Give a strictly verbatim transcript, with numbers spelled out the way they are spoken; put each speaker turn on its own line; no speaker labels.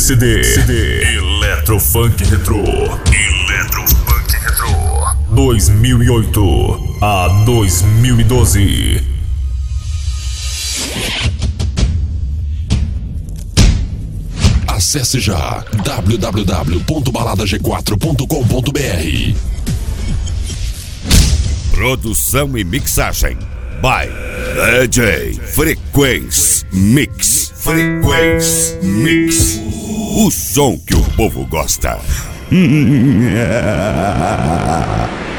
C D. C D. Eletrofunk Retro. Eletrofunk Retro. dois mil e oito a dois mil e doze.
Acesse já w w w ponto balada g quatro ponto com ponto b r.
Produção e mixagem by D J Frequência Mix. Frequência Mix. O som que o povo gosta.